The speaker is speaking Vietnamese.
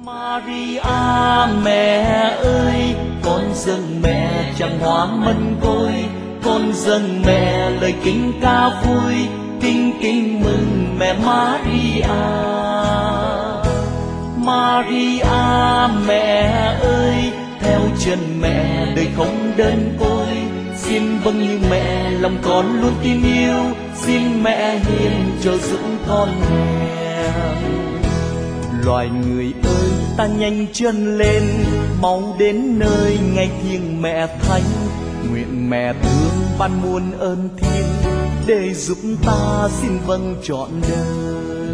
Maria mẹ ơi, con dâng mẹ chẳng hóa mân côi, con dâng mẹ lời kính ca vui, kính kính mừng mẹ Maria. Maria mẹ ơi, theo chân mẹ đời không đơn côi, xin vâng như mẹ lòng con luôn tin yêu, xin mẹ hiền cho giúp con nghèo. Loài người ơi, ta nhanh chân lên, mau đến nơi ngày thiêng mẹ thánh. Nguyện mẹ thương ban muôn ơn thiên, để giúp ta xin vâng trọn đời.